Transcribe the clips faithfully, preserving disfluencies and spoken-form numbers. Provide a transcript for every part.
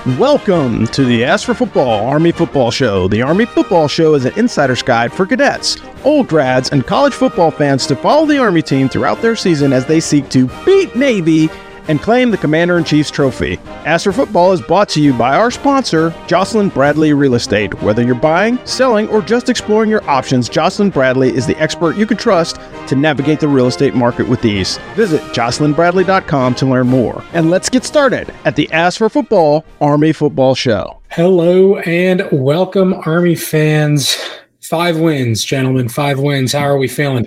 Welcome to the Ask for Football Army Football Show. The Army Football Show is an insider's guide for cadets, old grads, and college football fans to follow the Army team throughout their season as they seek to beat Navy and claim the Commander-in-Chief's trophy. Ask for Football is brought to you by our sponsor, Jocelyn Bradley Real Estate. Whether you're buying, selling, or just exploring your options, Jocelyn Bradley is the expert you can trust to navigate the real estate market with ease. Visit jocelyn bradley dot com to learn more. And let's get started at the Ask for Football Army Football Show. Hello and welcome, Army fans. Five wins, gentlemen, five wins. How are we feeling?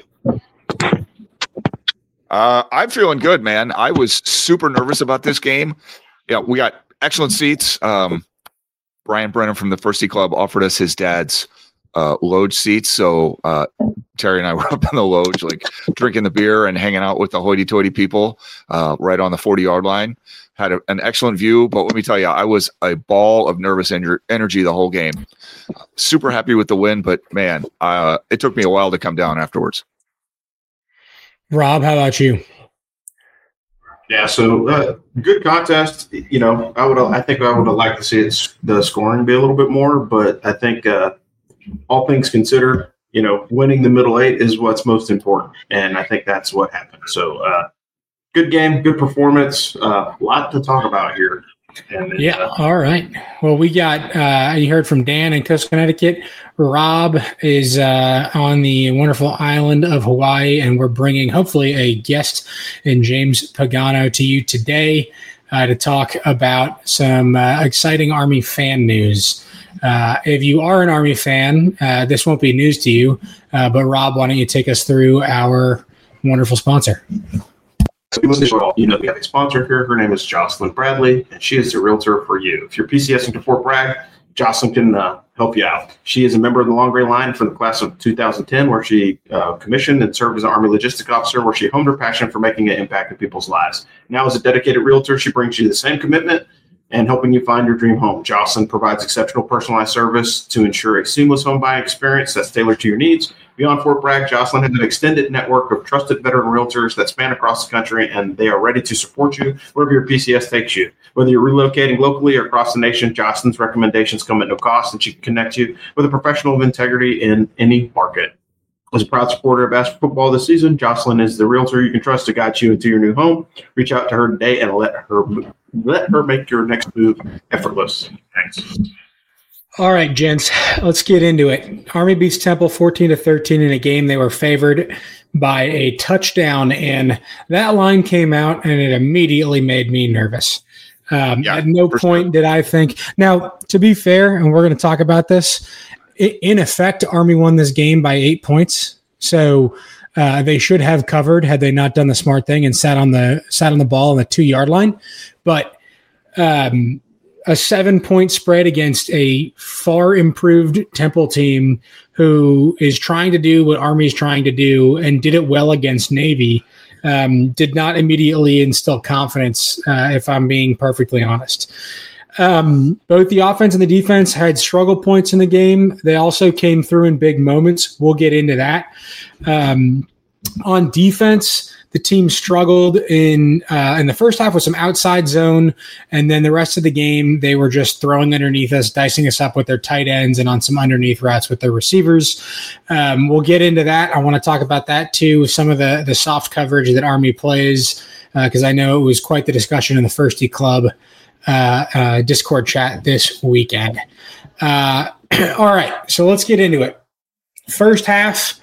Uh, I'm feeling good, man. I was super nervous about this game. Yeah, we got excellent seats. Um, Brian Brennan from the First Tee Club offered us his dad's uh, loge seats. So uh, Terry and I were up in the loge, like drinking the beer and hanging out with the hoity-toity people uh, right on the forty-yard line. Had a, an excellent view, but let me tell you, I was a ball of nervous en- energy the whole game. Super happy with the win, but man, uh, it took me a while to come down afterwards. Rob, how about you? Yeah, so uh, good contest. You know, I would, I think I would have liked to see it, the scoring be a little bit more, but I think uh, all things considered, you know, winning the middle eight is what's most important, and I think that's what happened. So, uh, good game, good performance. A uh, lot to talk about here. And then, yeah, uh, all right. Well, we got, uh, you heard from Dan in Coast, Connecticut. Rob is uh, on the wonderful island of Hawaii, and we're bringing hopefully a guest in James Pagano to you today uh, to talk about some uh, exciting Army fan news. Uh, if you are an Army fan, uh, this won't be news to you, uh, but Rob, why don't you take us through our wonderful sponsor? You know, we have a sponsor here. Her name is Jocelyn Bradley, and she is the realtor for you. If you're PCSing to Fort Bragg, Jocelyn can uh, help you out. She is a member of the Long Gray Line for the class of two thousand ten, where she uh, commissioned and served as an Army Logistics Officer, where she honed her passion for making an impact in people's lives. Now, as a dedicated realtor, she brings you the same commitment and helping you find your dream home. Jocelyn provides exceptional personalized service to ensure a seamless home buying experience that's tailored to your needs. Beyond Fort Bragg, Jocelyn has an extended network of trusted veteran realtors that span across the country, and they are ready to support you wherever your P C S takes you. Whether you're relocating locally or across the nation, Jocelyn's recommendations come at no cost, and she can connect you with a professional of integrity in any market. As a proud supporter of Ask for Football this season, Jocelyn is the realtor you can trust to guide you into your new home. Reach out to her today and let her let her make your next move effortless. Thanks. All right, gents, let's get into it. Army beats Temple fourteen to thirteen in a game they were favored by a touchdown, and that line came out, and it immediately made me nervous. Um, yeah, at no point sure. did I think. Now, to be fair, and we're going to talk about this, in effect, Army won this game by eight points, so uh, they should have covered had they not done the smart thing and sat on the sat on the ball on the two yard line. But um, a seven point spread against a far improved Temple team who is trying to do what Army is trying to do and did it well against Navy um, did not immediately instill confidence, uh, if I'm being perfectly honest. Um, both the offense and the defense had struggle points in the game. They also came through in big moments. We'll get into that. Um, on defense, the team struggled in uh, in the first half with some outside zone, and then the rest of the game they were just throwing underneath us, dicing us up with their tight ends and on some underneath routes with their receivers. Um, we'll get into that. I want to talk about that too, some of the, the soft coverage that Army plays, because uh, I know it was quite the discussion in the First Tee Club uh, uh, Discord chat this weekend. Uh, all right, so let's get into it. First half,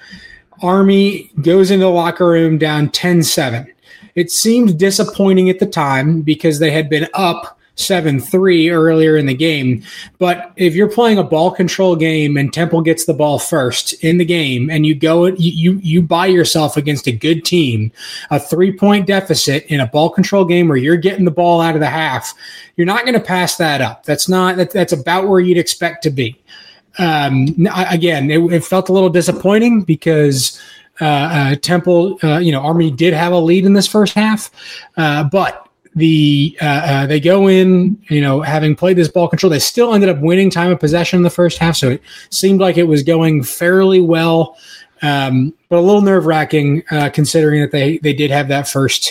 Army goes into the locker room down ten seven. It seemed disappointing at the time because they had been up seven three earlier in the game. But if you're playing a ball control game and Temple gets the ball first in the game and you go you you, you buy yourself against a good team, a three-point deficit in a ball control game where you're getting the ball out of the half, you're not going to pass that up. That's not that, that's about where you'd expect to be. Um, again, it, it felt a little disappointing because uh, uh, Temple, uh, you know, Army did have a lead in this first half, uh, but the uh, uh, they go in, you know, having played this ball control, they still ended up winning time of possession in the first half, so it seemed like it was going fairly well, um, but a little nerve wracking uh, considering that they they did have that first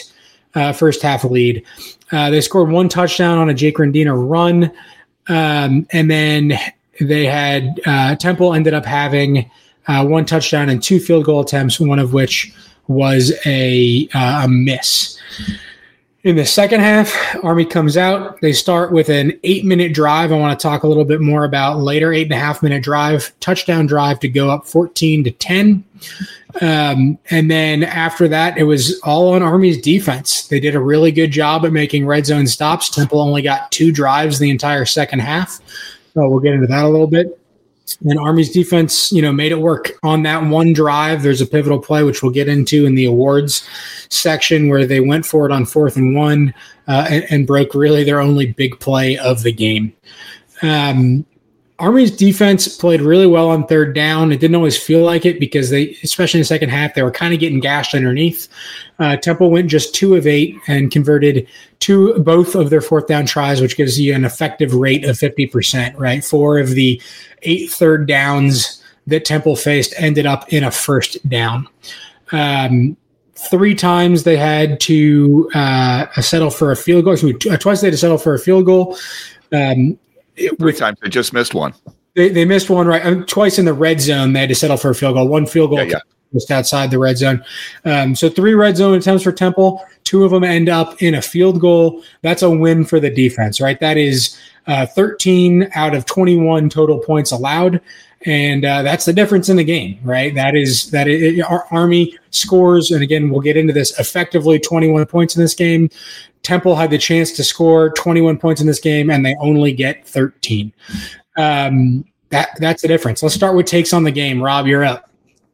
uh, first half lead. Uh, they scored one touchdown on a Jake Rendina run. Um, and then they had uh, Temple ended up having uh, one touchdown and two field goal attempts, one of which was a, uh, a miss. In the second half, Army comes out. They start with an eight-minute drive. I want to talk a little bit more about later, eight-and-a-half-minute drive, touchdown drive to go up fourteen to ten. Um, and then after that, it was all on Army's defense. They did a really good job at making red zone stops. Temple only got two drives the entire second half. So we'll get into that a little bit. And Army's defense, you know, made it work on that one drive. There's a pivotal play, which we'll get into in the awards section, where they went for it on fourth and one uh, and, and broke really their only big play of the game. Um, Army's defense played really well on third down. It didn't always feel like it because they, especially in the second half, they were kind of getting gashed underneath. Uh, Temple went just two of eight and converted two, both of their fourth down tries, which gives you an effective rate of fifty percent, right? Four of the eight third downs that Temple faced ended up in a first down. Um, three times they had to uh, settle for a field goal. Excuse me, twice they had to settle for a field goal. Um, It, Three times they just missed one. They they missed one right I mean, twice in the red zone. They had to settle for a field goal. One field goal yeah, yeah. just outside the red zone. Um, so three red zone attempts for Temple. Two of them end up in a field goal. That's a win for the defense, right? That is uh, thirteen out of twenty-one total points allowed, and uh, that's the difference in the game, right? That is that it, our Army scores, and again we'll get into this, effectively twenty-one points in this game. Temple had the chance to score twenty-one points in this game, and they only get thirteen. Um, that that's the difference. Let's start with takes on the game. Rob, you're up.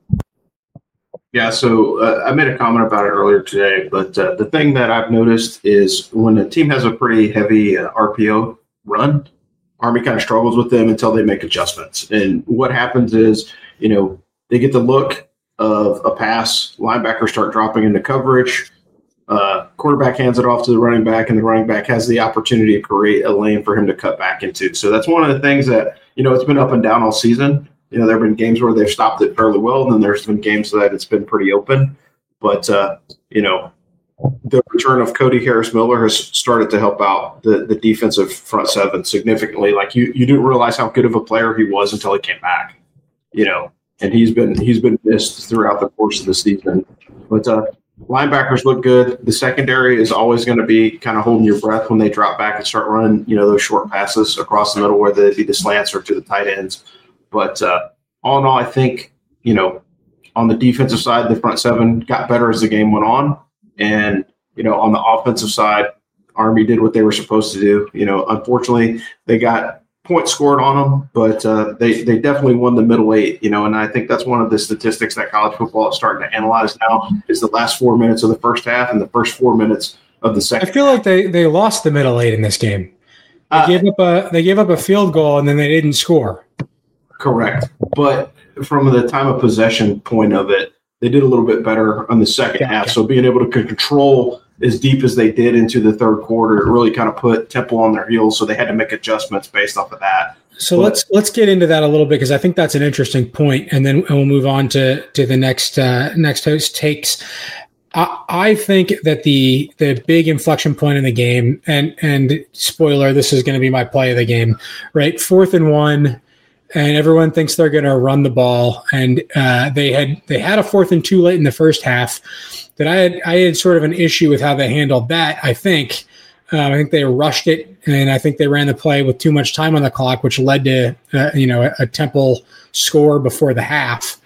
Yeah, so uh, I made a comment about it earlier today, but uh, the thing that I've noticed is when a team has a pretty heavy uh, R P O run, Army kind of struggles with them until they make adjustments. And what happens is, you know, they get the look of a pass, linebackers start dropping into coverage, Uh, quarterback hands it off to the running back, and the running back has the opportunity to create a lane for him to cut back into. So that's one of the things that, you know, it's been up and down all season. You know, there have been games where they've stopped it fairly well, and then there's been games that it's been pretty open. But, uh, you know, the return of Cody Harris-Miller has started to help out the, the defensive front seven significantly. Like, you, you didn't realize how good of a player he was until he came back, you know, and he's been he's been missed throughout the course of the season. But, uh, linebackers look good. The secondary is always going to be kind of holding your breath when they drop back and start running, you know, those short passes across the middle, whether it be the slants or to the tight ends. But uh, all in all, I think, you know, on the defensive side, the front seven got better as the game went on. And, you know, on the offensive side, Army did what they were supposed to do. You know, unfortunately, they got points scored on them, but uh, they, they definitely won the middle eight, you know, and I think that's one of the statistics that college football is starting to analyze now is the last four minutes of the first half and the first four minutes of the second. I feel like they, they lost the middle eight in this game. They uh, gave up a they gave up a field goal and then they didn't score. Correct. But from the time of possession point of it, they did a little bit better on the second yeah, half. Yeah. So being able to control as deep as they did into the third quarter, it really kind of put Temple on their heels. So they had to make adjustments based off of that. So but, let's let's get into that a little bit because I think that's an interesting point, and then we'll move on to to the next uh, next host takes. I, I think that the the big inflection point in the game, and and spoiler, this is going to be my play of the game, right? Fourth and one. And everyone thinks they're going to run the ball, and uh, they had they had a fourth and two late in the first half. That I had I had sort of an issue with how they handled that. I think uh, I think they rushed it, and I think they ran the play with too much time on the clock, which led to uh, you know a, a Temple score before the half.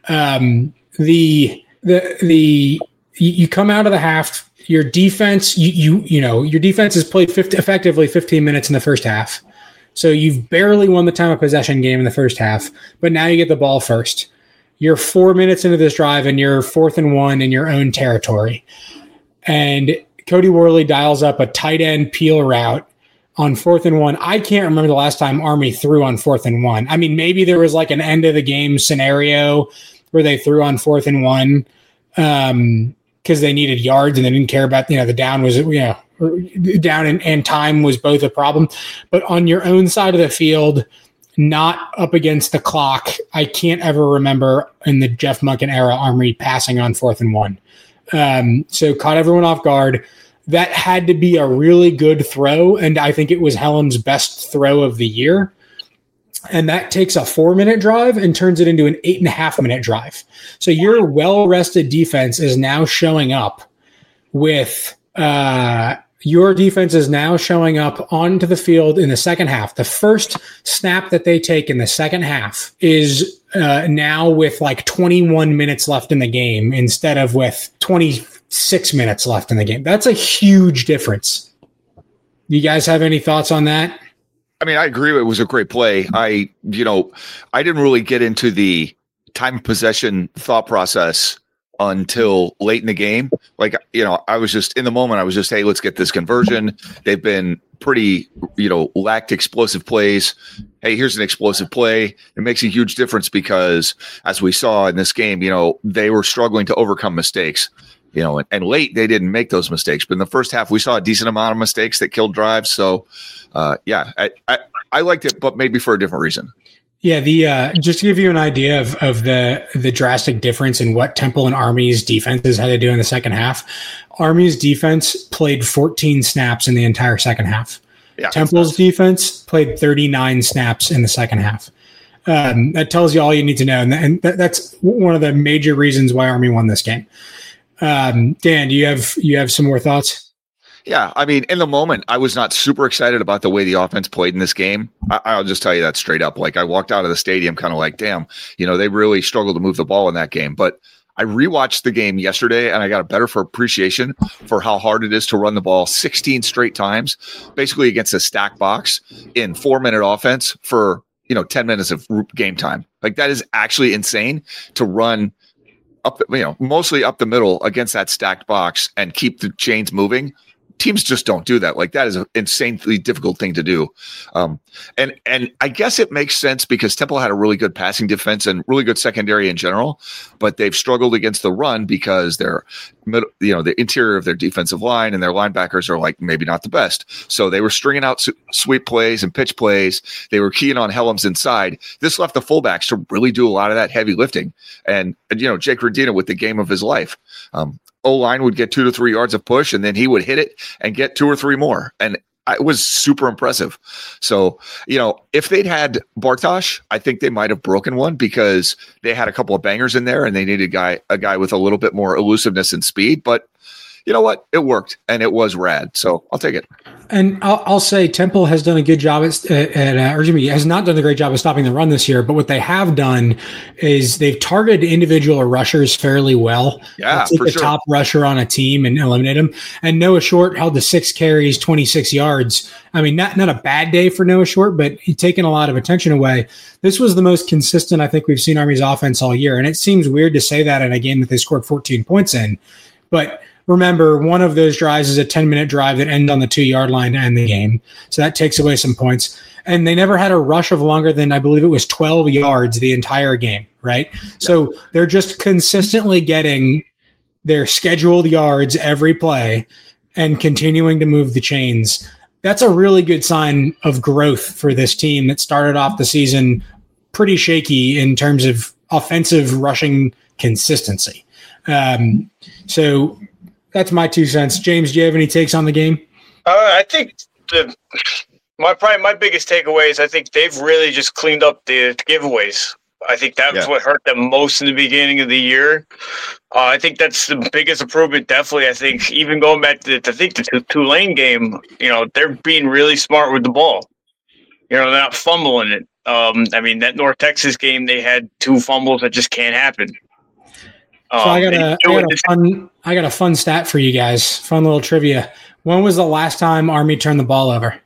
Um, the the the you come out of the half, your defense you you you know your defense has played fifty, effectively fifteen minutes in the first half. So you've barely won the time of possession game in the first half, but now you get the ball first. You're four minutes into this drive, and you're fourth and one in your own territory. And Cody Worley dials up a tight end peel route on fourth and one. I can't remember the last time Army threw on fourth and one. I mean, maybe there was like an end of the game scenario where they threw on fourth and one um, because they needed yards and they didn't care about, you know, the down was, you know, down and, and time was both a problem. But on your own side of the field, not up against the clock, I can't ever remember in the Jeff Monken era Army passing on fourth and one. Um, so caught everyone off guard. That had to be a really good throw, and I think it was Hellam's best throw of the year. And that takes a four-minute drive and turns it into an eight-and-a-half-minute drive. So your well-rested defense is now showing up with uh, your defense is now showing up onto the field in the second half. The first snap that they take in the second half is uh, now with like twenty-one minutes left in the game instead of with twenty-six minutes left in the game. That's a huge difference. You guys have any thoughts on that? I mean, I agree. It was a great play. I, you know, I didn't really get into the time of possession thought process until late in the game. Like, you know, I was just in the moment. I was just, hey, let's get this conversion. They've been pretty, you know, lacked explosive plays. Hey, here's an explosive play. It makes a huge difference because as we saw in this game, you know, they were struggling to overcome mistakes. You know, and, and late they didn't make those mistakes. But in the first half, we saw a decent amount of mistakes that killed drives. So, uh, yeah, I, I, I liked it, but maybe for a different reason. Yeah, the uh, just to give you an idea of, of the the drastic difference in what Temple and Army's defenses had to do in the second half. Army's defense played fourteen snaps in the entire second half. Yeah, Temple's defense played thirty-nine snaps in the second half. Um, that tells you all you need to know, and, and that, that's one of the major reasons why Army won this game. Um, Dan, do you have you have some more thoughts? Yeah, I mean, in the moment, I was not super excited about the way the offense played in this game. I, I'll just tell you that straight up. Like, I walked out of the stadium kind of like, damn, you know, they really struggled to move the ball in that game. But I rewatched the game yesterday, and I got a better for appreciation for how hard it is to run the ball sixteen straight times, basically against a stack box in four-minute offense for, you know, ten minutes of game time. Like, that is actually insane to run up, you know, mostly up the middle against that stacked box and keep the chains moving. Teams just don't do that. Like, that is an insanely difficult thing to do. Um, and, and I guess it makes sense because Temple had a really good passing defense and really good secondary in general, but they've struggled against the run because they're, you know, the interior of their defensive line and their linebackers are like maybe not the best. So they were stringing out su- sweep plays and pitch plays. They were keying on Hellam's inside. This left the fullbacks to really do a lot of that heavy lifting. And, and you know, Jake Radina with the game of his life. Um, O-line would get two to three yards of push, and then he would hit it and get two or three more. And it was super impressive. So, you know, if they'd had Bartosh, I think they might have broken one because they had a couple of bangers in there and they needed a guy, a guy with a little bit more elusiveness and speed. But you know what? It worked, and it was rad. So I'll take it. And I'll, I'll say Temple has done a good job at, at uh, or excuse me, has not done a great job of stopping the run this year. But what they have done is they've targeted individual rushers fairly well. Yeah, take for the sure. top rusher on a team and eliminate him. And Noah Short held the six carries, twenty-six yards. I mean, not not a bad day for Noah Short, but he's taken a lot of attention away. This was the most consistent I think we've seen Army's offense all year. And it seems weird to say that in a game that they scored fourteen points in, but remember, one of those drives is a ten-minute drive that ends on the two-yard line to end the game. So that takes away some points. And they never had a rush of longer than, I believe it was twelve yards the entire game, right? Yeah. So they're just consistently getting their scheduled yards every play and continuing to move the chains. That's a really good sign of growth for this team that started off the season pretty shaky in terms of offensive rushing consistency. Um, so... That's my two cents. James, do you have any takes on the game? Uh, I think the my probably my biggest takeaway is I think they've really just cleaned up the giveaways. I think that's yeah. what hurt them most in the beginning of the year. Uh, I think that's the biggest improvement. Definitely, I think even going back to I think the Tulane game, you know, they're being really smart with the ball. You know, they're not fumbling it. Um, I mean, that North Texas game, they had two fumbles that just can't happen. So um, I got a, I got a fun, I got a fun stat for you guys. Fun little trivia. When was the last time Army turned the ball over?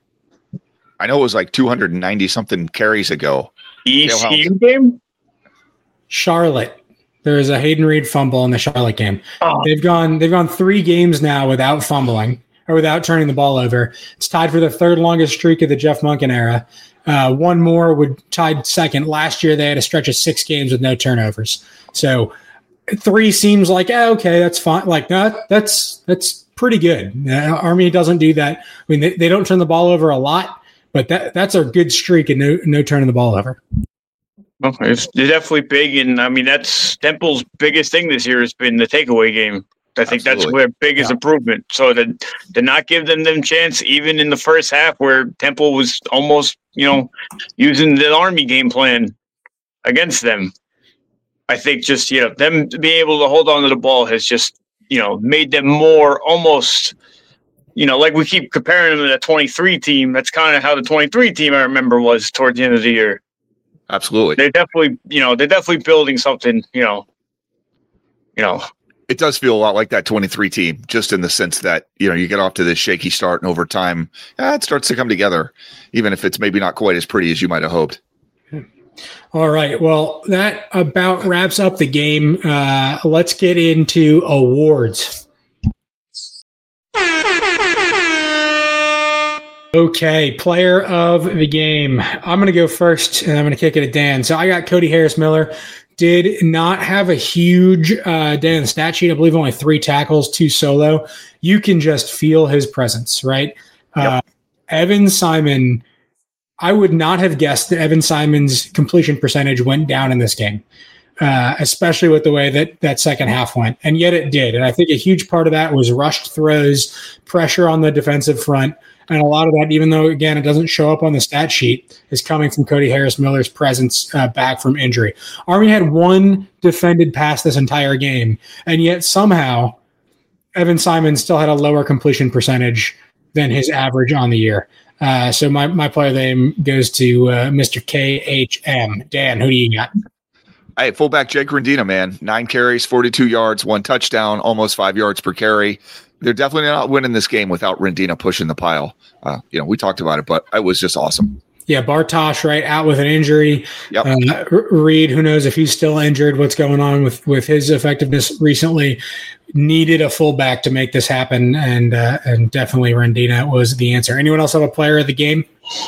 I know it was like two hundred ninety something carries ago. E C U game? Charlotte. There was a Hayden Reed fumble in the Charlotte game. Oh. They've gone, they've gone three games now without fumbling or without turning the ball over. It's tied for the third longest streak of the Jeff Monken era. Uh, one more would tied second. Last year they had a stretch of six games with no turnovers. So. Three seems like, eh, okay, that's fine. Like, no, that's that's pretty good. Uh, Army doesn't do that. I mean, they, they don't turn the ball over a lot, but that that's a good streak and no no turning the ball over. Well, it's definitely big, and I mean that's Temple's biggest thing this year has been the takeaway game. I think Absolutely. that's their biggest yeah. improvement. So to, to not give them them chance, even in the first half where Temple was almost, you know, using the Army game plan against them, I think just, you know, them being able to hold on to the ball has just, you know, made them more almost, you know, like we keep comparing them to the twenty-three team. That's kind of how the twenty-three team I remember was towards the end of the year. Absolutely. They're definitely, you know, they're definitely building something, you know, you know. It does feel a lot like that twenty-three team, just in the sense that, you know, you get off to this shaky start and over time, eh, it starts to come together, even if it's maybe not quite as pretty as you might have hoped. All right. Well, that about wraps up the game. Uh, let's get into awards. Okay, player of the game. I'm going to go first, and I'm going to kick it to Dan. So I got Cody Harris-Miller. Did not have a huge uh, day in the stat sheet. I believe only three tackles, two solo. You can just feel his presence, right? Yep. Uh, Evan Simon, I would not have guessed that Evan Simon's completion percentage went down in this game, uh, especially with the way that that second half went. And yet it did. And I think a huge part of that was rushed throws, pressure on the defensive front. And a lot of that, even though, again, it doesn't show up on the stat sheet, is coming from Cody Harris-Miller's presence uh, back from injury. Army had one defended pass this entire game, and yet somehow Evan Simon still had a lower completion percentage than his average on the year. Uh, so my, my player name goes to uh, Mister K H M. Dan, who do you got? Hey, fullback Jake Rendina, man. Nine carries, forty-two yards, one touchdown, almost five yards per carry. They're definitely not winning this game without Rendina pushing the pile. Uh, you know, we talked about it, but it was just awesome. Yeah, Bartosh, right, out with an injury. Yep. Uh, Reed, who knows if he's still injured, what's going on with, with his effectiveness recently. Needed a fullback to make this happen, and uh, and definitely Rendina was the answer. Anyone else have a player of the game?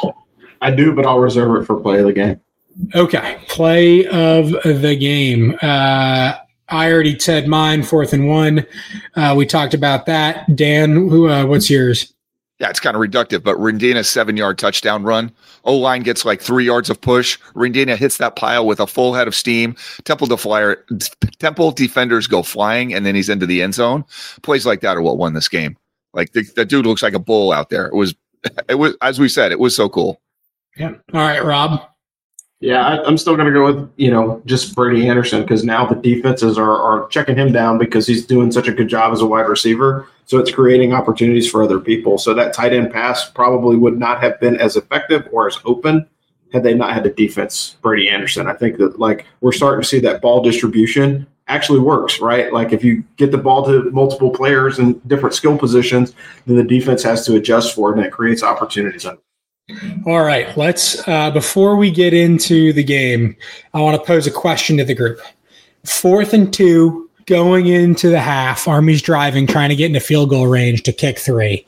I do, but I'll reserve it for play of the game. Okay, play of the game. Uh, I already said mine, fourth and one. Uh, we talked about that. Dan, who? Uh, what's yours? Yeah, it's kind of reductive, but Rendina's seven-yard touchdown run. O-line gets like three yards of push. Rendina hits that pile with a full head of steam. Temple, deflyer, Temple defenders go flying, and then he's into the end zone. Plays like that are what won this game. Like, the, the dude looks like a bull out there. It was, it was, as we said, it was so cool. Yeah. All right, Rob. Yeah, I, I'm still going to go with, you know, just Brady Anderson, because now the defenses are, are checking him down because he's doing such a good job as a wide receiver. So it's creating opportunities for other people. So that tight end pass probably would not have been as effective or as open had they not had the defense, Brady Anderson. I think that, like, we're starting to see that ball distribution actually works, right? Like, if you get the ball to multiple players in different skill positions, then the defense has to adjust for it, and it creates opportunities. All right, let's, uh, before we get into the game, I want to pose a question to the group. Fourth and two, going into the half, Army's driving, trying to get into field goal range to kick three.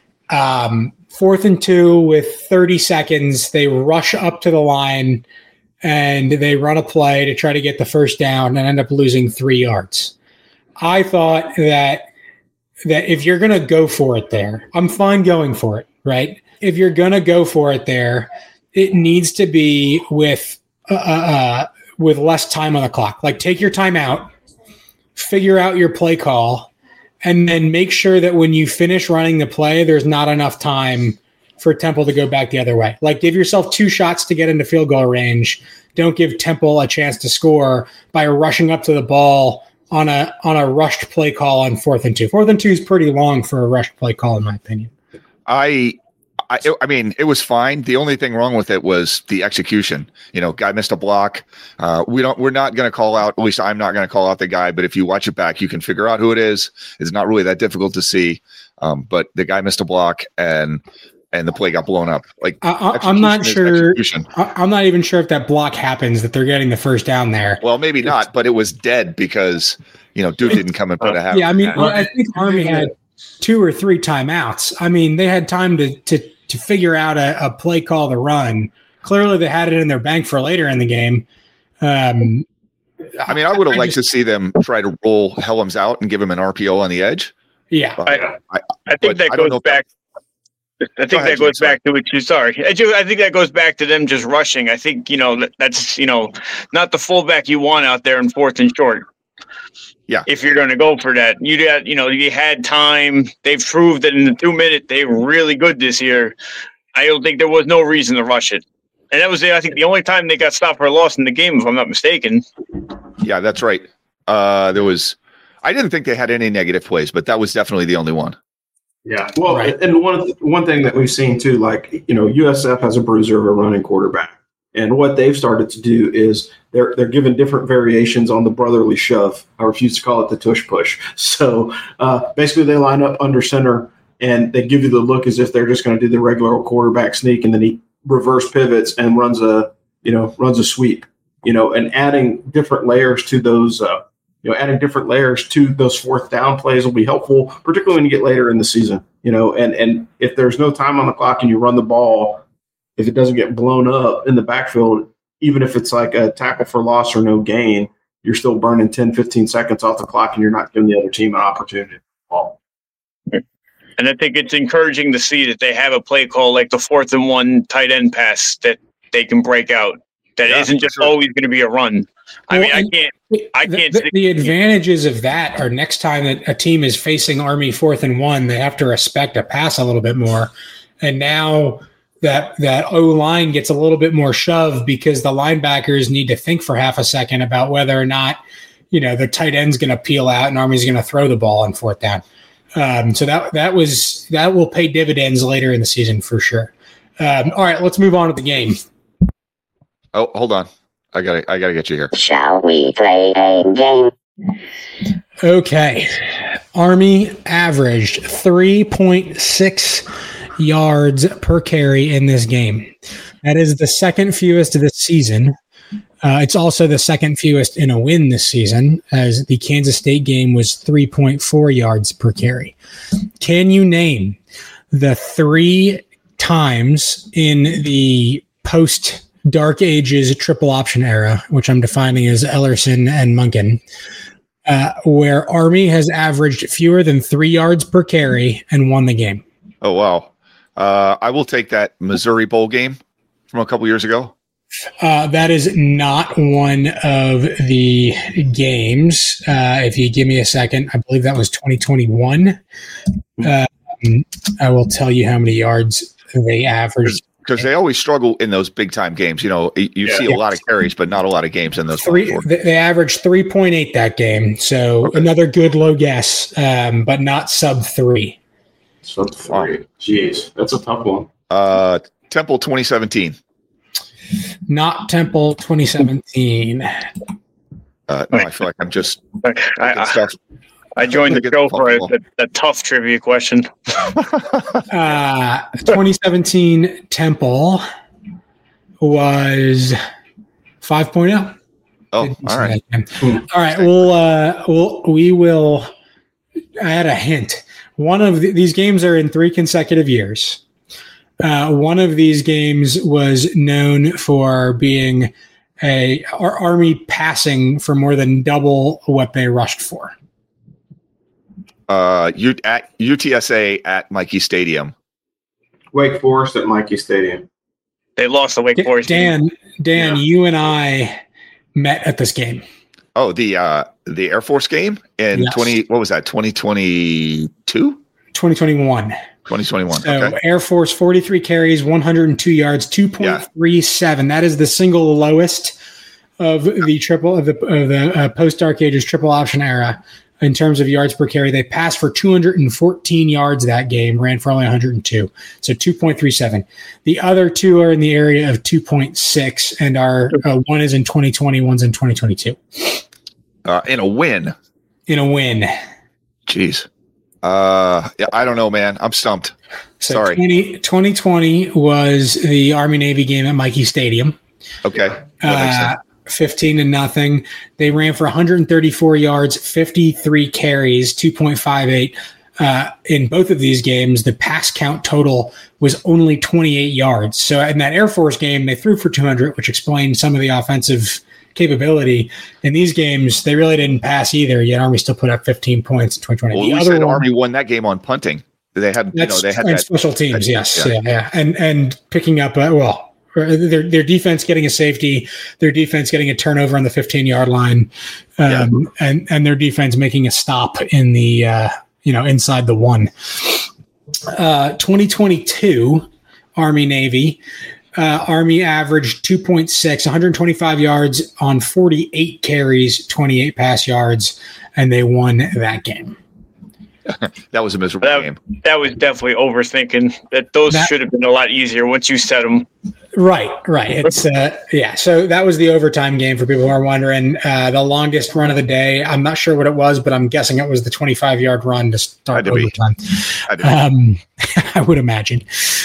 Um, fourth and two with thirty seconds, they rush up to the line and they run a play to try to get the first down and end up losing three yards. I thought that that if you're going to go for it there, I'm fine going for it, right? If you're going to go for it there, it needs to be with uh, uh, with less time on the clock. Like, take your time out, figure out your play call, and then make sure that when you finish running the play, there's not enough time for Temple to go back the other way. Like, give yourself two shots to get into field goal range. Don't give Temple a chance to score by rushing up to the ball on a on a rushed play call on fourth and two. Fourth and two is pretty long for a rushed play call, in my opinion. I I, I mean, it was fine. The only thing wrong with it was the execution. You know, guy missed a block. Uh, we don't. We're not going to call out. At least I'm not going to call out the guy. But if you watch it back, you can figure out who it is. It's not really that difficult to see. Um, but the guy missed a block, and and the play got blown up. Like, I, I'm not sure. I, I'm not even sure if that block happens, that they're getting the first down there. Well, maybe not. But it was dead because, you know, Duke didn't come and put a half. Yeah, I mean, well, I think Army had two or three timeouts. I mean, they had time to to. to figure out a, a play call to run. Clearly they had it in their bank for later in the game. Um, I mean, I would have liked just, to see them try to roll Helms out and give him an R P O on the edge. Yeah. I, I, I think that goes back. I think that goes back to what you, sorry. I think that goes back to them just rushing. I think, you know, that's, you know, not the fullback you want out there in fourth and short. Yeah. If you're going to go for that, you got, you know, you had time. They've proved that in the two minute, they were really good this year. I don't think there was no reason to rush it. And that was, I think, the only time they got stopped or lost in the game, if I'm not mistaken. Yeah, that's right. Uh, there was, I didn't think they had any negative plays, but that was definitely the only one. Yeah. Well, Right. and one one thing that we've seen too, like, you know, U S F has a bruiser of a running quarterback. And what they've started to do is they're they're giving different variations on the brotherly shove. I refuse to call it the tush push. So uh, basically, they line up under center and they give you the look as if they're just going to do the regular old quarterback sneak, and then he reverse pivots and runs a you know runs a sweep. You know, and adding different layers to those. Uh, you know, adding different layers to those fourth down plays will be helpful, particularly when you get later in the season. You know, and and if there's no time on the clock and you run the ball. If it doesn't get blown up in the backfield, even if it's like a tackle for loss or no gain, you're still burning ten, fifteen seconds off the clock and you're not giving the other team an opportunity to ball. And I think it's encouraging to see that they have a play call like the fourth and one tight end pass that they can break out. That Yeah, isn't just sure. always going to be a run. I Well, mean, I and can't. I can't The, see- the advantages of that are next time that a team is facing Army fourth and one, they have to respect a pass a little bit more. And now that that O line gets a little bit more shove because the linebackers need to think for half a second about whether or not, you know, the tight end's going to peel out and Army's going to throw the ball on fourth down. Um, so that that was that will pay dividends later in the season for sure. Um, all right, let's move on to the game. Oh, hold on. I gotta, I gotta get you here. Shall we play a game? Okay. Army averaged three point six yards per carry in this game. That is the second fewest of this season. Uh, it's also the second fewest in a win this season, as the Kansas State game was three point four yards per carry. Can you name the three times in the post Dark Ages triple option era, which I'm defining as Ellerson and Munkin, uh, where Army has averaged fewer than three yards per carry and won the game? Oh, wow. Uh, I will take that Missouri Bowl game from a couple years ago. Uh, that is not one of the games. Uh, if you give me a second, I believe that was twenty twenty-one. Um, I will tell you how many yards they averaged. Because they always struggle in those big time games. You know, you you Yeah. see a lot of carries, but not a lot of games in those. Three, they they averaged three point eight that game. So Okay. another good low guess, um, but not sub three. Sub three. Jeez, that's a tough one. Uh, Temple twenty seventeen. Not Temple twenty seventeen. Uh, no, I feel like I'm just I, thinking I, stuff. I joined the Get show the for a, football. a, a tough trivia question. Uh, twenty seventeen Temple was five point oh. Oh, all right. All right. We'll, uh, we'll, we will add a hint. One of the, these games are in three consecutive years. Uh, one of these games was known for being a our Army passing for more than double what they rushed for. Uh, U, at U T S A at Mikey Stadium. Wake Forest at Mikey Stadium. They lost the Wake D- Forest game. Dan, Dan, Yeah. you and I met at this game. Oh, the uh, the Air Force game in Yes. twenty. What was that? Twenty twenty two. twenty twenty-one. twenty twenty-one. So Okay. Air Force, forty-three carries, one hundred two yards, two point three seven. That is the single lowest of the triple of the, of the uh, post Dark Ages triple option era in terms of yards per carry. They passed for two hundred fourteen yards that game, ran for only one hundred two. So two point three seven. The other two are in the area of two point six, and our uh, one is in twenty twenty, one's in twenty twenty-two. Uh, in a win. In a win. Jeez. Uh, yeah, I don't know, man. I'm stumped. So Sorry. twenty, twenty twenty was the Army Navy game at Mikey Stadium. Okay. That makes Uh, sense. fifteen to nothing. They ran for one hundred thirty-four yards, fifty-three carries, two point five eight. Uh, in both of these games, the pass count total was only twenty-eight yards. So in that Air Force game, they threw for two hundred, which explained some of the offensive capability. In these games, they really didn't pass either, yet Army still put up fifteen points in twenty twenty. Well, the we other said one, Army won that game on punting. They had, you know, that's they had and that. special teams, that- yes, yeah. yeah, yeah, and and picking up, uh, well, or their their defense getting a safety, their defense getting a turnover on the fifteen-yard line, um, yeah. and and their defense making a stop in the uh, you know inside the one. Uh, twenty twenty-two Army Navy. Uh, Army averaged two point six, one hundred twenty-five yards on forty-eight carries, twenty-eight pass yards, and they won that game. That was a miserable that, game. That was definitely overthinking. That those that, should have been a lot easier once you set them. Right, right. It's uh, yeah. So that was the overtime game for people who are wondering. Uh, the longest run of the day. I'm not sure what it was, but I'm guessing it was the twenty-five-yard run to start overtime. Um, I would imagine.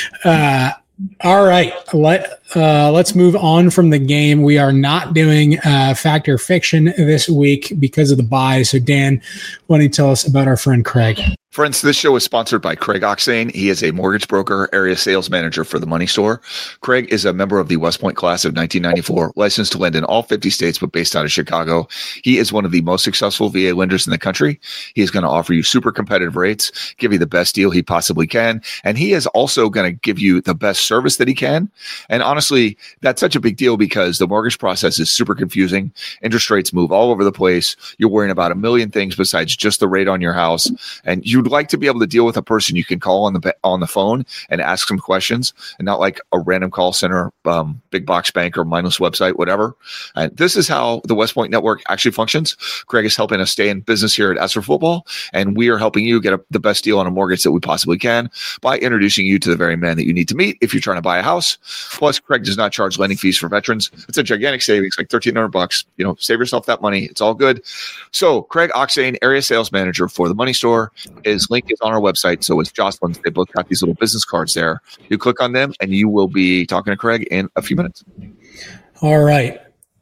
Uh, All right, let uh, let's move on from the game. We are not doing uh, fact or fiction this week because of the bye. So, Dan, why don't you tell us about our friend Craig? Friends, this show is sponsored by Craig Oxane. He is a mortgage broker, area sales manager for the Money Store. Craig is a member of the West Point class of nineteen ninety-four, licensed to lend in all fifty states, but based out of Chicago. He is one of the most successful V A lenders in the country. He is going to offer you super competitive rates, give you the best deal he possibly can, and he is also going to give you the best service that he can. And honestly, that's such a big deal because the mortgage process is super confusing. Interest rates move all over the place. You're worrying about a million things besides just the rate on your house, and you like to be able to deal with a person you can call on the on the phone and ask some questions, and not like a random call center, um, big box bank or mindless website, whatever. And this is how the West Point Network actually functions. Craig is helping us stay in business here at Ask for Football, and we are helping you get a, the best deal on a mortgage that we possibly can by introducing you to the very man that you need to meet if you're trying to buy a house. Plus, Craig does not charge lending fees for veterans. It's a gigantic savings, like thirteen hundred bucks. You know, save yourself that money. It's all good. So, Craig Oxane, area sales manager for the Money Store. His link is on our website. So is Jocelyn's. They both got these little business cards there. You click on them and you will be talking to Craig in a few minutes. All right.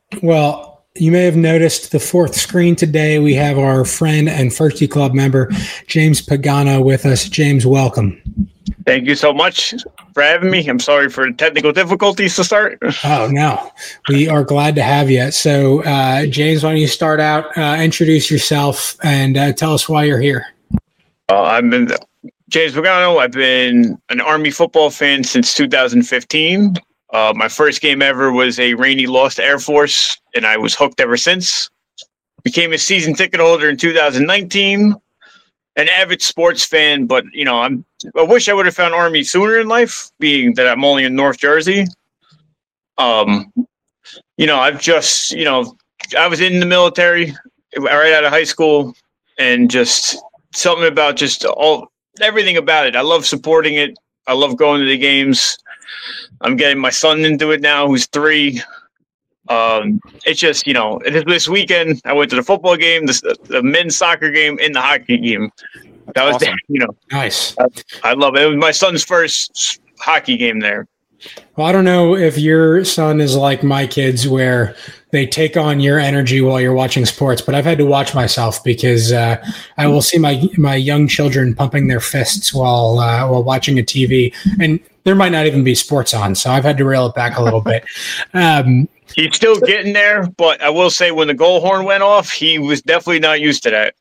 Well, you may have noticed the fourth screen today. We have our friend and Firsty Club member, James Pagano, with us. James, welcome. Thank you so much for having me. I'm sorry for the technical difficulties to start. Oh, no. We are glad to have you. So, uh, James, why don't you start out, uh, introduce yourself, and uh, tell us why you're here. Uh, I've been James Pagano. I've been an Army football fan since two thousand fifteen. Uh, my first game ever was a rainy loss to Air Force, and I was hooked ever since. Became a season ticket holder in two thousand nineteen. An avid sports fan, but you know, I'm. I wish I would have found Army sooner in life, being that I'm only in North Jersey. Um, you know, I've just, you know, I was in the military right out of high school, and just something about just all everything about it. I love supporting it. I love going to the games. I'm getting my son into it now, who's three. Um, it's just, you know, this weekend I went to the football game, the, the men's soccer game, and the hockey game. That was, awesome. You know, nice. I, I love it. It was my son's first hockey game there. Well, I don't know if your son is like my kids where they take on your energy while you're watching sports, but I've had to watch myself because uh, I will see my my young children pumping their fists while uh, while watching a T V, and there might not even be sports on, so I've had to reel it back a little bit. Um, He's still getting there, but I will say when the goal horn went off, he was definitely not used to that.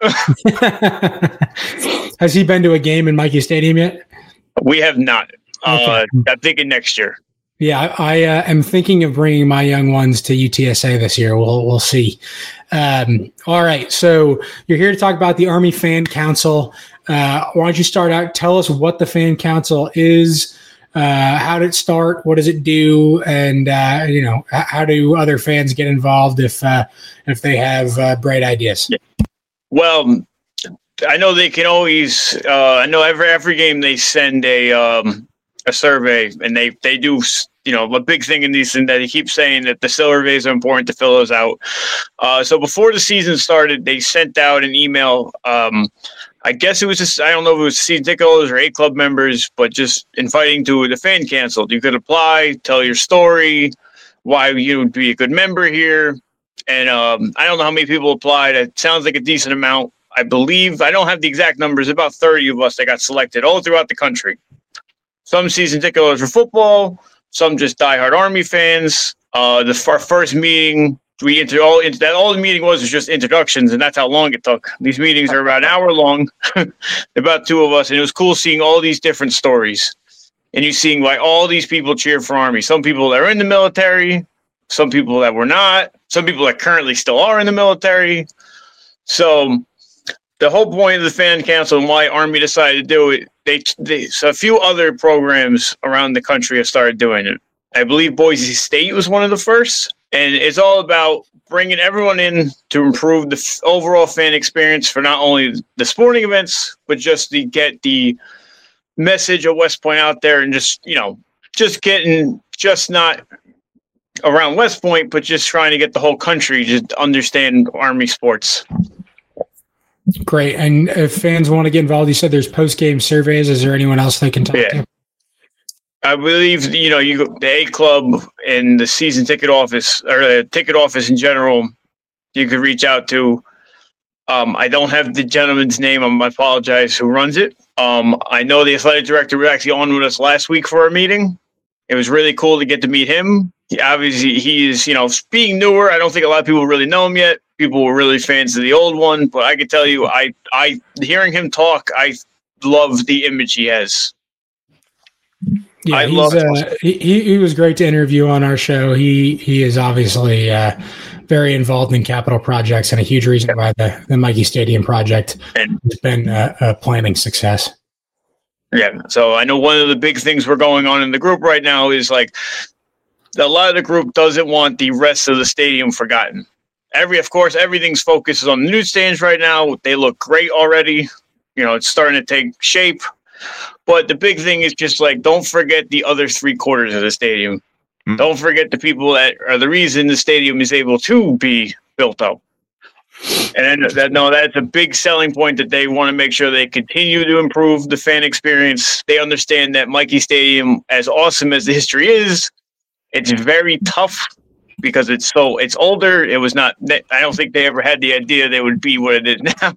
Has he been to a game in Mikey Stadium yet? We have not. Okay. Uh, I'm thinking next year. Yeah, I, I uh, am thinking of bringing my young ones to U T S A this year. We'll we'll see. Um, all right, so you're here to talk about the Army Fan Council. Uh, why don't you start out? Tell us what the Fan Council is. Uh, how did it start? What does it do? And uh, you know, how do other fans get involved if uh, if they have uh, bright ideas? Yeah. Well, I know they can always. Uh, I know every every game they send a um, a survey, and they they do. You know, a big thing in these, and that he keeps saying that the surveys are important to fill those out. Uh, so before the season started, they sent out an email. Um, I guess it was just, I don't know if it was season ticket holders or eight club members, but just inviting to the fan canceled. You could apply, tell your story, why you would be a good member here. And um, I don't know how many people applied. It sounds like a decent amount. I believe, I don't have the exact numbers, about thirty of us that got selected all throughout the country. Some season ticket holders for football, some just diehard Army fans. Uh, the our first meeting, we inter- all into that. All the meeting was was just introductions, and that's how long it took. These meetings are about an hour long, about two of us, and it was cool seeing all these different stories. and you're seeing why all these people cheer for Army. Some people that are in the military, some people that were not, some people that currently still are in the military. So the whole point of the fan council and why Army decided to do it, they, they so a few other programs around the country have started doing it. I believe Boise State was one of the first, and it's all about bringing everyone in to improve the f- overall fan experience for not only the sporting events, but just to get the message of West Point out there, and just, you know, just getting, just not around West Point, but just trying to get the whole country to understand Army sports. Great. And if fans want to get involved, you said there's post-game surveys. Is there anyone else they can talk yeah. to? I believe, you know, you go, the A Club and the season ticket office, or the ticket office in general, you could reach out to. Um, I don't have the gentleman's name. I apologize, who runs it. Um, I know the athletic director was actually on with us last week for our meeting. It was really cool to get to meet him. He, obviously, he is, you know, being newer. I don't think a lot of people really know him yet. People were really fans of the old one, but I can tell you, I, I, hearing him talk, I love the image he has. Yeah, I he's, love uh, he, he was great to interview on our show. He he is obviously uh, very involved in capital projects, and a huge reason why the, the Mikey Stadium project and, has been a, a planning success. Yeah, so I know one of the big things we're going on in the group right now is like a lot of the group doesn't want the rest of the stadium forgotten. Every, of course, everything's focused on the newsstands right now. They look great already. You know, it's starting to take shape. But the big thing is just like, don't forget the other three quarters of the stadium. Mm-hmm. Don't forget the people that are the reason the stadium is able to be built up. And that, no, that's a big selling point that they want to make sure they continue to improve the fan experience. They understand that Mikey Stadium, as awesome as the history is, it's very tough because it's so it's older. It was not. I don't think they ever had the idea they would be what it is now.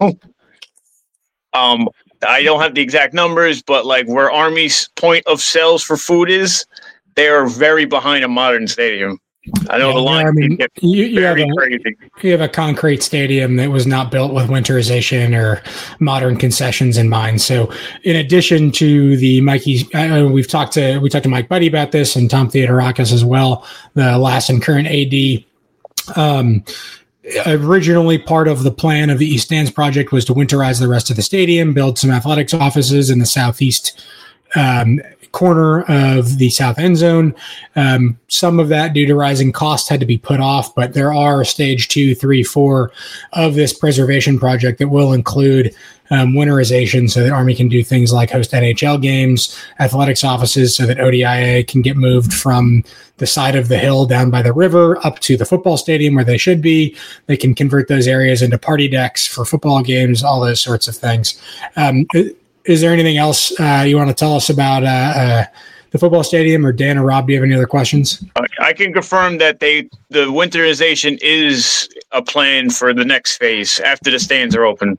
um. I don't have the exact numbers, but like where Army's point of sales for food is, they are very behind a modern stadium. I know yeah, the line. I mean, you, you, have a, you have a concrete stadium that was not built with winterization or modern concessions in mind. So, in addition to the Mikey, uh, we've talked to we talked to Mike Buddy about this, and Tom Theodorakis as well, the last and current A D. Um, Originally, part of the plan of the East Stands project was to winterize the rest of the stadium, build some athletics offices in the southeast um, corner of the south end zone. Um, some of that, due to rising costs, had to be put off, but there are stage two, three, four of this preservation project that will include um, winterization so that Army can do things like host N H L games, athletics offices so that O D I A can get moved from the side of the hill down by the river up to the football stadium where they should be. They can convert those areas into party decks for football games, all those sorts of things. Um, is there anything else uh, you want to tell us about uh, uh, the football stadium, or Dan or Rob, do you have any other questions? I can confirm that they the winterization is a plan for the next phase after the stands are open.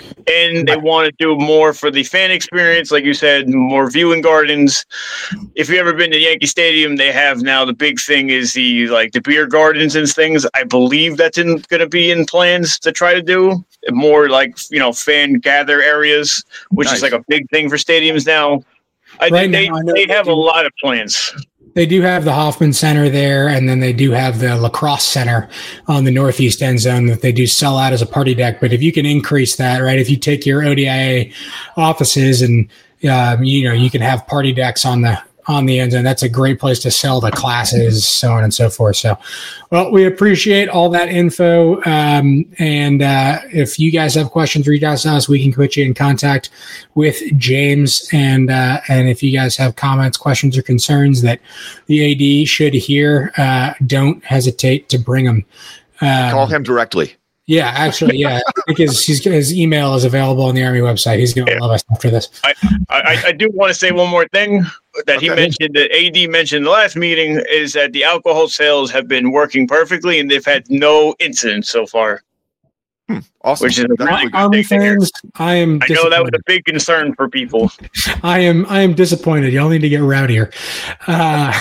And they want to do more for the fan experience, like you said, more viewing gardens. If you've ever been to Yankee Stadium, they have now the big thing is the like the beer gardens and things. I believe that's in going to be in plans to try to do more like, you know, fan gather areas, which nice. Is like a big thing for stadiums now. I right think they, now, I they have a lot of plans. They do have the Hoffman Center there, and then they do have the lacrosse center on the northeast end zone that they do sell out as a party deck. But if you can increase that, right, if you take your O D I A offices and, um, you know, you can have party decks on the on the end zone, that's a great place to sell the classes, so on and so forth. So, well, we appreciate all that info. Um, and uh, if you guys have questions, reach out to us. We can put you in contact with James. And uh, and if you guys have comments, questions, or concerns that the A D should hear, uh, don't hesitate to bring them. Um, Call him directly. Yeah, actually, yeah. I think his, his, his email is available on the Army website. He's going to yeah. love us after this. I, I, I do want to say one more thing that okay. he mentioned, that A D mentioned in the last meeting, is that the alcohol sales have been working perfectly and they've had no incidents so far. Hmm. Awesome. Which is a Army fans, I am I know that was a big concern for people. I am I am disappointed. Y'all need to get rowdier. Uh,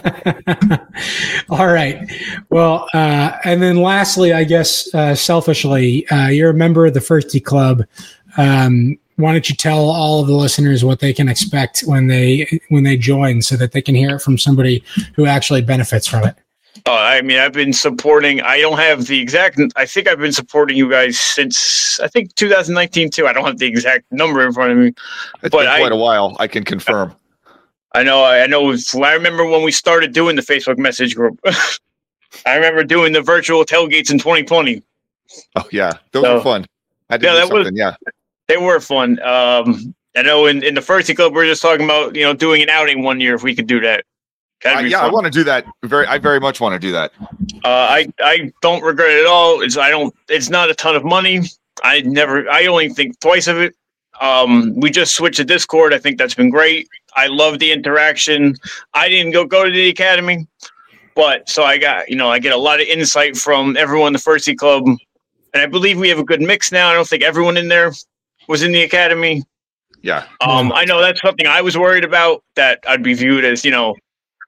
all right. Well, uh, and then lastly, I guess uh, selfishly, uh, you're a member of the Firsty Club. Um, why don't you tell all of the listeners what they can expect when they when they join, so that they can hear it from somebody who actually benefits from it? Uh, I mean, I've been supporting. I don't have the exact. I think I've been supporting you guys since I think two thousand nineteen too. I don't have the exact number in front of me. It's but been quite I, a while. I can confirm. I know. I know. I remember when we started doing the Facebook message group. I remember doing the virtual tailgates in twenty twenty. Oh yeah, those so, were fun. I did yeah, that was yeah. They were fun. Um, I know in, in the First Club we were just talking about you know doing an outing one year if we could do that. Uh, yeah, fun. I want to do that. Very, I very much want to do that. Uh, I I don't regret it at all. It's I don't. It's not a ton of money. I never. I only think twice of it. Um, we just switched to Discord. I think that's been great. I love the interaction. I didn't go go to the academy, but so I got you know I get a lot of insight from everyone in the First Club, and I believe we have a good mix now. I don't think everyone in there was in the academy. Yeah. Um, I know that's something I was worried about, that I'd be viewed as you know.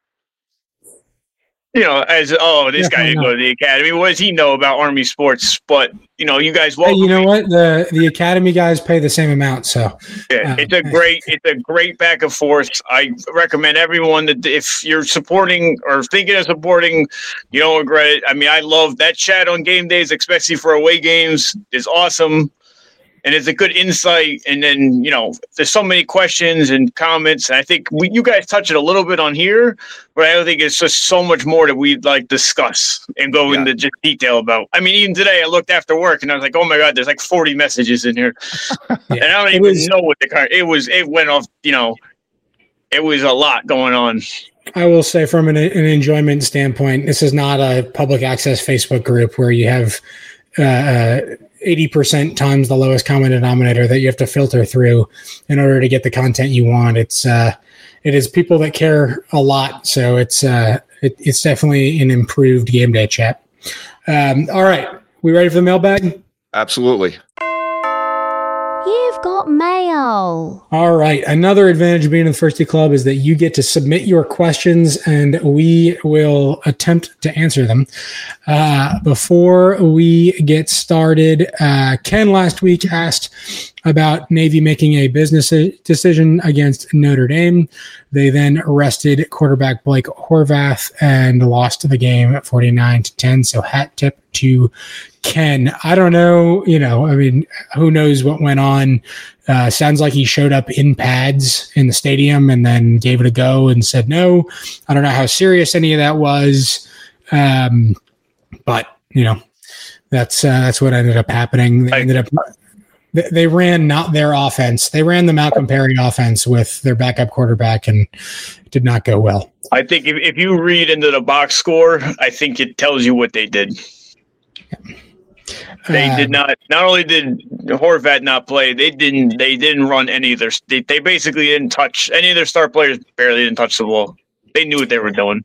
You know, as oh, this guy didn't go to the academy. What does he know about Army sports? But you know, you guys welcome. Hey, you know me. what? The the academy guys pay the same amount, so yeah, um, it's a great, it's a great back and forth. I recommend everyone that if you're supporting or thinking of supporting, you don't regret it. I mean, I love that chat on game days, especially for away games. Is awesome. And it's a good insight. And then, you know, there's so many questions and comments. And I think we, you guys touch it a little bit on here, but I don't think it's just so much more that we'd like discuss and go yeah. into just detail about. I mean, even today I looked after work and I was like, oh my God, there's like forty messages in here. yeah. And I don't even was, know what the car, it was, it went off, you know, it was a lot going on. I will say from an, an enjoyment standpoint, this is not a public access Facebook group where you have, uh, eighty percent times the lowest common denominator that you have to filter through in order to get the content you want. It's uh, it is people that care a lot, so it's uh, it, it's definitely an improved game day chat. Um, all right, we ready for the mailbag? Absolutely. You've got mail. All right. Another advantage of being in the Firsty Club is that you get to submit your questions and we will attempt to answer them. Uh, before we get started, uh, Ken last week asked about Navy making a business decision against Notre Dame. They then arrested quarterback Blake Horvath and lost the game at forty-nine to ten. So hat tip to Ken. I don't know, you know, I mean, who knows what went on. Uh, sounds like he showed up in pads in the stadium and then gave it a go and said no. I don't know how serious any of that was. Um, but, you know, that's uh, that's what ended up happening. They ended up they, they ran not their offense. They ran the Malcolm Perry offense with their backup quarterback and it did not go well. I think if, if you read into the box score, I think it tells you what they did. Yeah. They um, did not. Not only did Horvath not play, they didn't. They didn't run any of their. They, they basically didn't touch any of their star players. Barely didn't touch the ball. They knew what they were doing.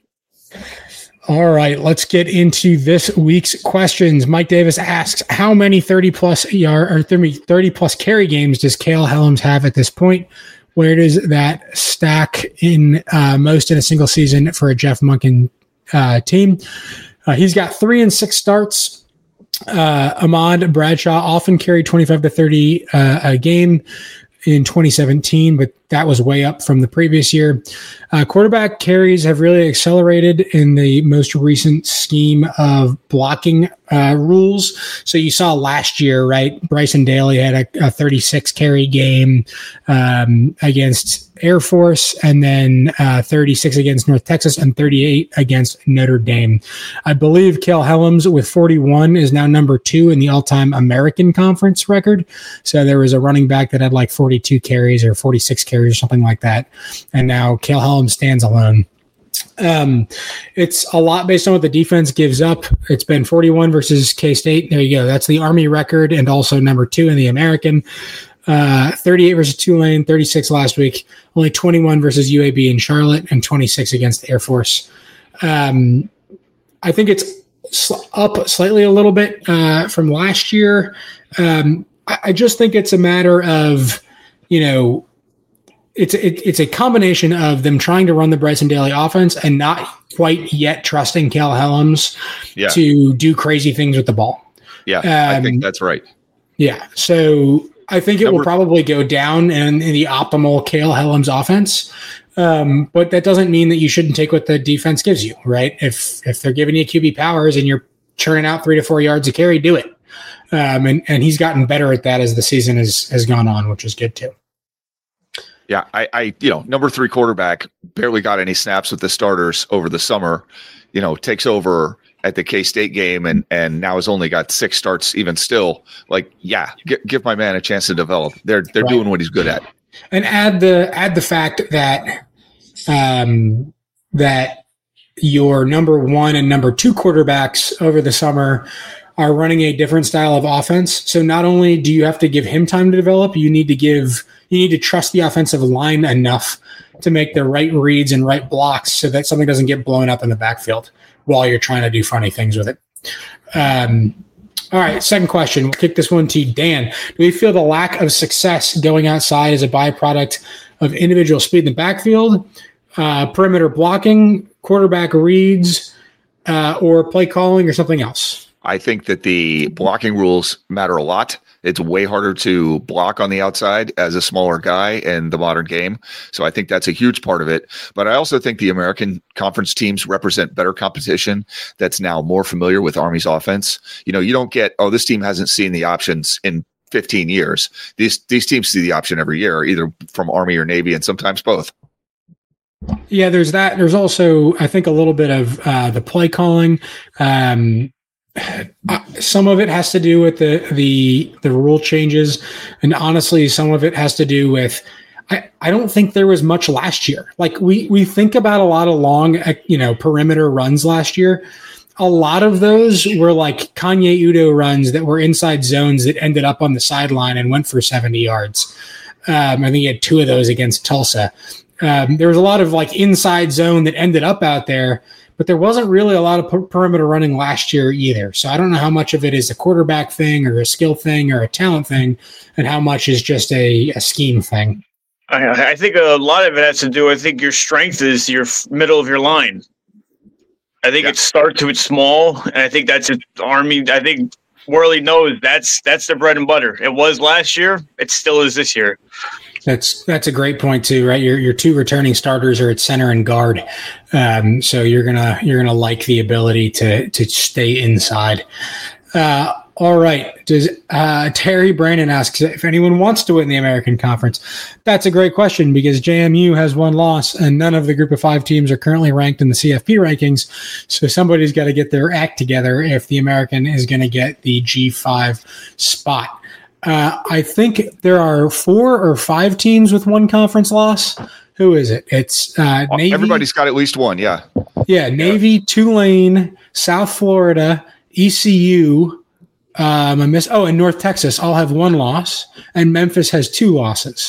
All right, let's get into this week's questions. Mike Davis asks, "How many thirty plus yard or thirty plus carry games does Cale Helms have at this point? Where does that stack in uh, most in a single season for a Jeff Monken uh, team? Uh, he's got three and six starts." Uh, Ahmad Bradshaw often carried twenty-five to thirty uh, a game in twenty seventeen, but that was way up from the previous year. Uh, quarterback carries have really accelerated in the most recent scheme of blocking uh, rules. So you saw last year, right? Bryson Daly had a, a thirty-six carry game um, against Air Force, and then uh, thirty-six against North Texas, and thirty-eight against Notre Dame. I believe Cale Helms with forty-one is now number two in the all-time American Conference record. So there was a running back that had like forty-two carries or forty-six carries or something like that, and now Cale Helms stands alone. Um, it's a lot based on what the defense gives up. It's been forty-one versus K-State. There you go. That's the Army record and also number two in the American. Uh, thirty-eight versus Tulane, thirty-six last week, only twenty-one versus U A B in Charlotte, and twenty-six against Air Force. Um, I think it's sl- up slightly a little bit uh, from last year. Um, I, I just think it's a matter of, you know, it's it, it's a combination of them trying to run the Bryson Daly offense and not quite yet trusting Cale Helms yeah. to do crazy things with the ball. Yeah, um, I think that's right. Yeah, so I think it Number- will probably go down in, in the optimal Cale Hellam's offense. Um, but that doesn't mean that you shouldn't take what the defense gives you, right? If if they're giving you Q B powers and you're churning out three to four yards a carry, do it. Um, and, and he's gotten better at that as the season has, has gone on, which is good too. Yeah, I, I, you know, number three quarterback barely got any snaps with the starters over the summer, you know, takes over at the K-State game and, and now has only got six starts even still. Like, yeah, g- give my man a chance to develop. They're they're right. doing what he's good at. And add the add the fact that um, that your number one and number two quarterbacks over the summer are running a different style of offense. So not only do you have to give him time to develop, you need to give you need to trust the offensive line enough to make the right reads and right blocks so that something doesn't get blown up in the backfield while you're trying to do funny things with it. Um, all right, second question. We'll kick this one to Dan. Do we feel the lack of success going outside is a byproduct of individual speed in the backfield, uh, perimeter blocking, quarterback reads, uh, or play calling, or something else? I think that the blocking rules matter a lot. It's way harder to block on the outside as a smaller guy in the modern game. So I think that's a huge part of it. But I also think the American Conference teams represent better competition that's now more familiar with Army's offense. You know, you don't get, oh, this team hasn't seen the options in fifteen years. These these teams see the option every year, either from Army or Navy, and sometimes both. Yeah, there's that. There's also, I think, a little bit of uh, the play calling. Um Uh, some of it has to do with the the the rule changes, and honestly, some of it has to do with I, I don't think there was much last year. Like we we think about a lot of long you know perimeter runs last year. A lot of those were like Kanye Udo runs that were inside zones that ended up on the sideline and went for seventy yards. Um, I think he had two of those against Tulsa. Um, there was a lot of like inside zone that ended up out there. But there wasn't really a lot of per- perimeter running last year either. So I don't know how much of it is a quarterback thing or a skill thing or a talent thing and how much is just a, a scheme thing. I, I think a lot of it has to do, I think your strength is your f- middle of your line. I think yeah. it starts with small, and I think that's it. Army. I think Worley knows that's that's their bread and butter. It was last year. It still is this year. That's that's a great point too, right? Your your two returning starters are at center and guard, um, so you're gonna you're gonna like the ability to to stay inside. Uh, all right, does uh, Terry Brandon asks if anyone wants to win the American Conference? That's a great question because J M U has one loss and none of the Group of Five teams are currently ranked in the C F P rankings. So somebody's got to get their act together if the American is going to get the G five spot. Uh, I think there are four or five teams with one conference loss. Who is it? It's uh, Navy. Everybody's got at least one, yeah. Yeah, Navy, yeah. Tulane, South Florida, E C U, um, I miss. Oh, and North Texas all have one loss, and Memphis has two losses,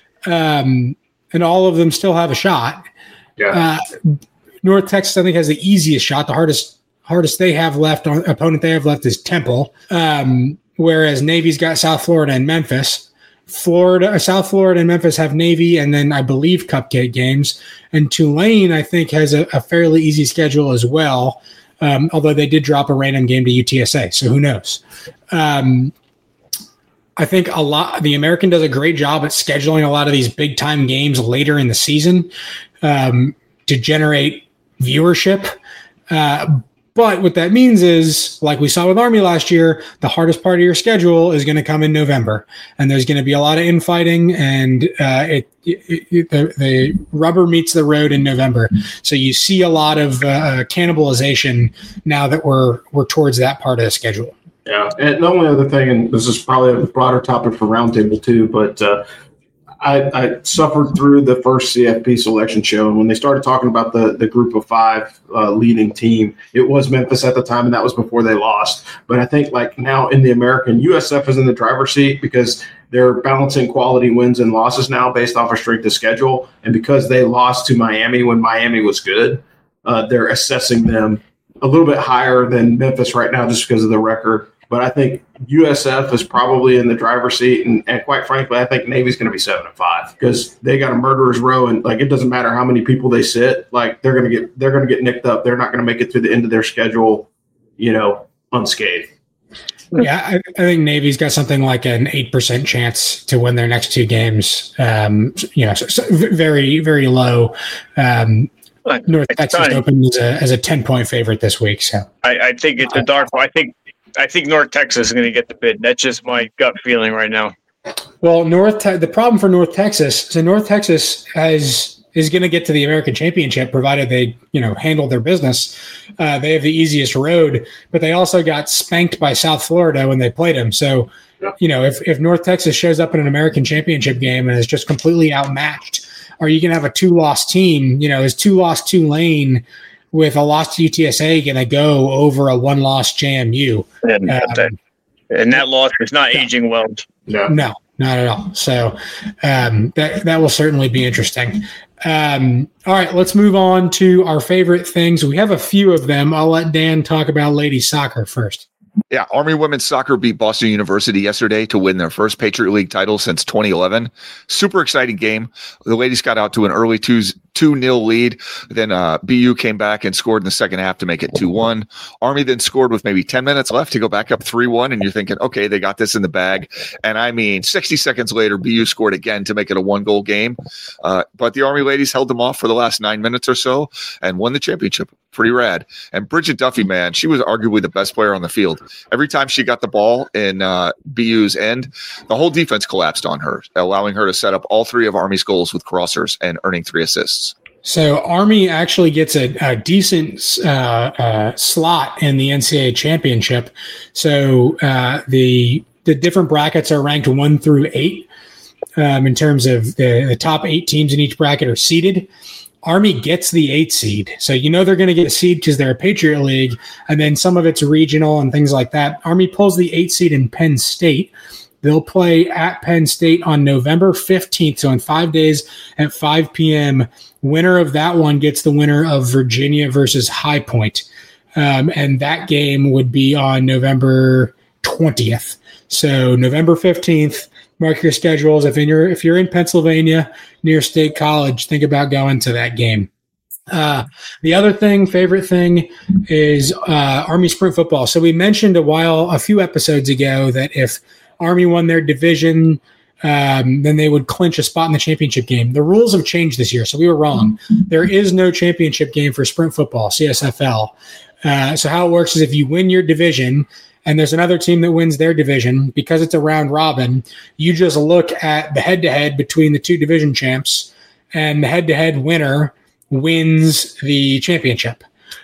um, and all of them still have a shot. Yeah. Uh, North Texas, I think, has the easiest shot. The hardest hardest they have left on opponent they have left is Temple. Um, Whereas Navy's got South Florida and Memphis. Florida, South Florida and Memphis have Navy and then I believe cupcake games. And Tulane, I think, has a, a fairly easy schedule as well, um, although they did drop a random game to U T S A, so who knows? Um, I think a lot. The American does a great job at scheduling a lot of these big time games later in the season um, to generate viewership. Uh, But what that means is, like we saw with Army last year, the hardest part of your schedule is going to come in November, and there's going to be a lot of infighting, and uh, it, it, it the, the rubber meets the road in November. So you see a lot of uh, cannibalization now that we're we're towards that part of the schedule. Yeah, and the only other thing, and this is probably a broader topic for Roundtable too, but uh, I, I suffered through the first C F P selection show, and when they started talking about the, the group of five uh, leading team, it was Memphis at the time, and that was before they lost. But I think like now in the American, U S F is in the driver's seat because they're balancing quality wins and losses now based off of strength of schedule, and because they lost to Miami when Miami was good, uh, they're assessing them a little bit higher than Memphis right now just because of the record. But I think U S F is probably in the driver's seat, and, and quite frankly, I think Navy's going to be seven and five because they got a murderer's row, and like it doesn't matter how many people they sit, like they're going to get they're going to get nicked up. They're not going to make it through the end of their schedule, you know, unscathed. Yeah, I, I think Navy's got something like an eight percent chance to win their next two games. Um, you know, so, so very, very low. Um, North it's Texas funny. opens as a, as a ten point favorite this week. So I, I think it's a dark. I think I think North Texas is going to get the bid. That's just my gut feeling right now. Well, North Te- the problem for North Texas, so North Texas has is going to get to the American Championship provided they, you know, handle their business. Uh, they have the easiest road, but they also got spanked by South Florida when they played them. So, you know, if, if North Texas shows up in an American Championship game and is just completely outmatched, are you going to have a two-loss team? You know, is two-loss Tulane with a loss to U T S A going to go over a one-loss J M U? And, um, that, and that loss is not no, aging well. No, no, not at all. So um, that that will certainly be interesting. Um, all right, let's move on to our favorite things. We have a few of them. I'll let Dan talk about ladies soccer first. Yeah, Army women's soccer beat Boston University yesterday to win their first Patriot League title since twenty eleven. Super exciting game. The ladies got out to an early two nil lead. Then uh, B U came back and scored in the second half to make it two one. Army then scored with maybe ten minutes left to go back up three one, and you're thinking, okay, they got this in the bag. And I mean, sixty seconds later, B U scored again to make it a one-goal game. Uh, but the Army ladies held them off for the last nine minutes or so and won the championship. Pretty rad. And Bridget Duffy, man, she was arguably the best player on the field. Every time she got the ball in uh, B U's end, the whole defense collapsed on her, allowing her to set up all three of Army's goals with crossers and earning three assists. So Army actually gets a, a decent uh, uh, slot in the N C double A championship. So uh, the the different brackets are ranked one through eight um, in terms of the, the top eight teams in each bracket are seeded. Army gets the eight seed. So you know they're going to get a seed because they're a Patriot League, and then some of it's regional and things like that. Army pulls the eight seed in Penn State. They'll play at Penn State on November fifteenth, so in five days at five p.m. Winner of that one gets the winner of Virginia versus High Point. Um, and that game would be on November twentieth. So November fifteenth, mark your schedules. If you're, if you're in Pennsylvania near State College, think about going to that game. Uh, the other thing, favorite thing, is uh, Army Sprint Football. So we mentioned a while, a few episodes ago, that if Army won their division, um, then they would clinch a spot in the championship game. The rules have changed this year, so we were wrong. There is no championship game for Sprint Football, C S F L. Uh, so how it works is if you win your division and there's another team that wins their division, because it's a round robin, you just look at the head-to-head between the two division champs, and the head-to-head winner wins the championship.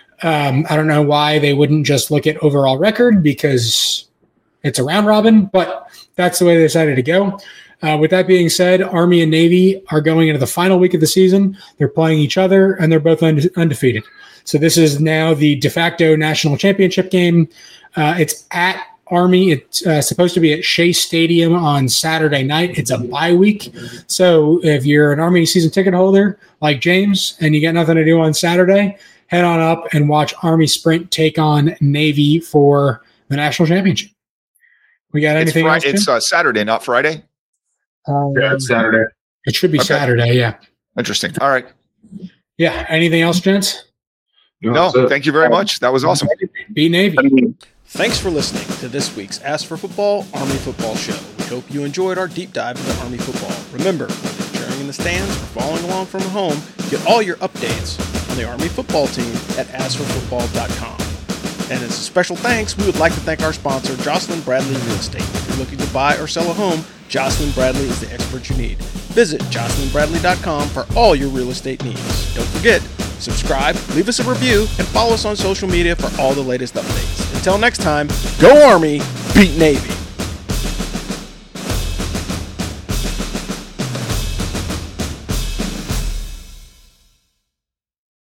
Um, I don't know why they wouldn't just look at overall record, because it's a round robin, but that's the way they decided to go. Uh, with that being said, Army and Navy are going into the final week of the season. They're playing each other, and they're both unde- undefeated. So this is now the de facto national championship game. Uh, it's at Army. It's uh, supposed to be at Shea Stadium on Saturday night. It's a bye week. So if you're an Army season ticket holder like James and you got nothing to do on Saturday, head on up and watch Army Sprint take on Navy for the national championship. We got anything it's else? It's uh, Saturday, not Friday? Um, Yeah, it's Saturday. It should be Okay. Saturday, yeah. Interesting. All right. Yeah. Anything else, gents? No, that's it. thank you very much. That was awesome. Be Navy. I mean, Thanks for listening to this week's Ask for Football Army Football Show. We hope you enjoyed our deep dive into Army football. Remember, whether you're cheering in the stands or following along from home, get all your updates on the Army football team at ask for football dot com. And as a special thanks, we would like to thank our sponsor, Jocelyn Bradley Real Estate. If you're looking to buy or sell a home, Jocelyn Bradley is the expert you need. Visit jocelyn bradley dot com for all your real estate needs. Don't forget, subscribe, leave us a review, and follow us on social media for all the latest updates. Until next time, go Army, beat Navy.